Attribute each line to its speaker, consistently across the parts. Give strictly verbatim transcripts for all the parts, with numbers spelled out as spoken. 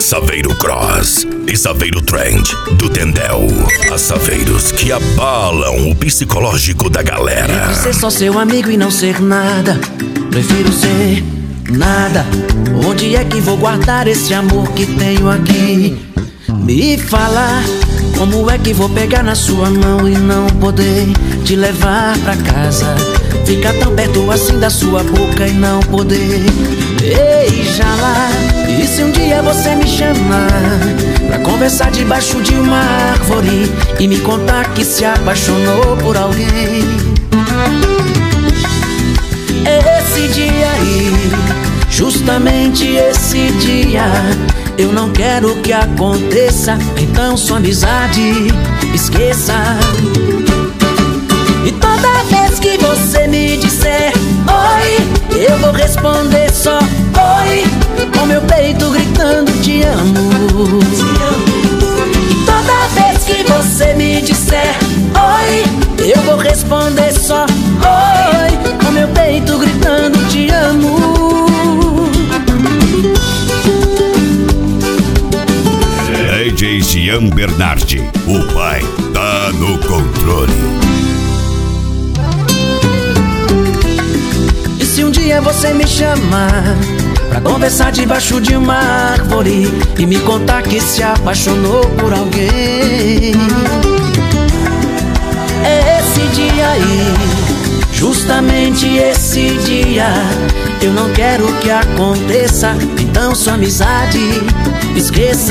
Speaker 1: Saveiro Cross e Saveiro Trend do Tendel. As Saveiros que abalam o psicológico da galera.
Speaker 2: Entre ser só seu amigo e não ser nada, prefiro ser nada. Onde é que vou guardar esse amor que tenho aqui? Me fala, como é que vou pegar na sua mão e não poder te levar pra casa? Ficar tão perto assim da sua boca e não poder beijar lá. E se um dia você me chamar pra conversar debaixo de uma árvore e me contar que se apaixonou por alguém, esse dia aí, justamente esse dia, eu não quero que aconteça. Então sua amizade esqueça. E toda vez que você me disser oi, eu vou responder só oi, com meu peito gritando te amo. E toda vez que você me disser oi, eu vou responder só oi, com meu peito gritando te amo.
Speaker 1: D J Gian Bernardi, o pai tá no controle.
Speaker 2: E se um dia você me chamar pra conversar debaixo de uma árvore e me contar que se apaixonou por alguém, é esse dia aí, justamente esse dia, eu não quero que aconteça. Então sua amizade esqueça.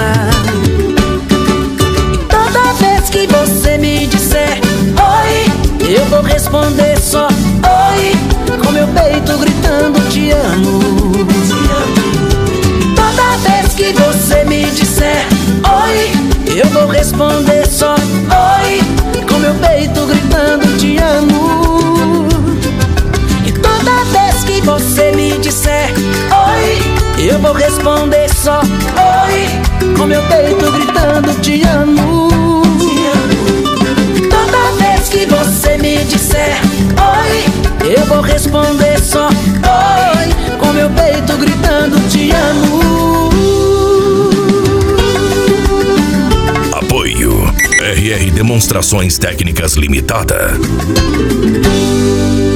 Speaker 2: E toda vez que você me disser oi, eu vou responder só oi, com meu peito gritando te amo. E toda vez que você me disser oi, eu vou responder só oi, com meu peito gritando te amo. E toda vez que você me disser oi, eu vou responder só oi, com meu peito gritando te amo. E toda vez que você me disser oi, eu vou responder só oi, com meu peito gritando te amo.
Speaker 1: Apoio R R Demonstrações Técnicas Limitada.